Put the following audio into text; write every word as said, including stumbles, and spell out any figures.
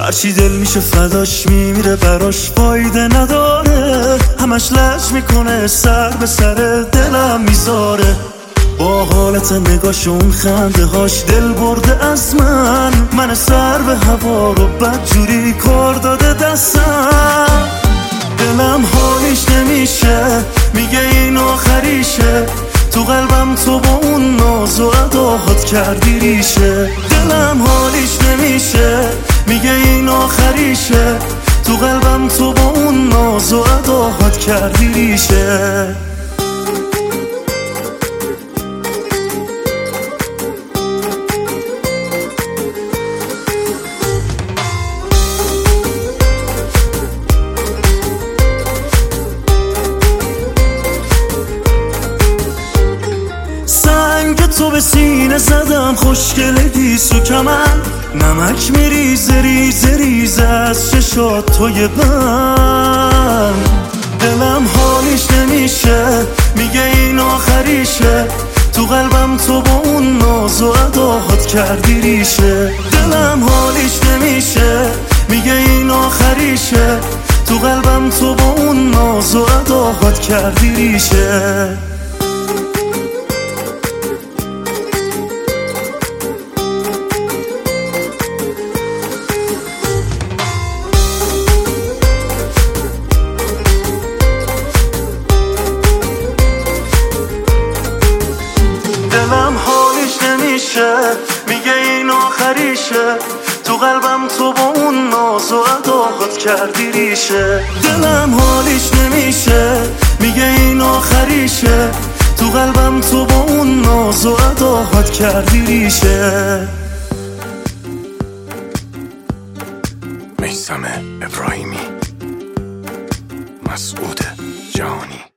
هرچی دل میشه فداش میمیره براش فایده نداره، همش لج میکنه سر به سر دلم میذاره. با حالت نگاش اون خنده هاش دل برده از من، من سر به هوا رو بدجوری کار داده دستم. دلم حالیش نمیشه میگه این آخریشه، تو قلبم تو با اون ناز و اداهات کردی ریشه. دلم حالیش نمیشه میگه این آخریشه، تو قلبم تو با اون ناز و اداهات کردی ریشه. تو به سینه زدم خوشگله دیسو کمن، نمک میریزه ریزه ریزه از چشات توی من. دلم حالیش نمیشه میگه این آخریشه، تو قلبم تو با اون ناز و اداهات کردی ریشه. دلم حالیش نمیشه میگه این آخریشه، تو قلبم تو با اون ناز و اداهات کردی ریشه. دلم حالیش نمیشه میگه این آخریشه، تو قلبم تو با اون ناز و اداهات کردی ریشه. دلم حالیش نمیشه میگه این آخریشه، تو قلبم تو با اون ناز و اداهات کردی ریشه. میثم ابراهیمی، مسعود جهانی.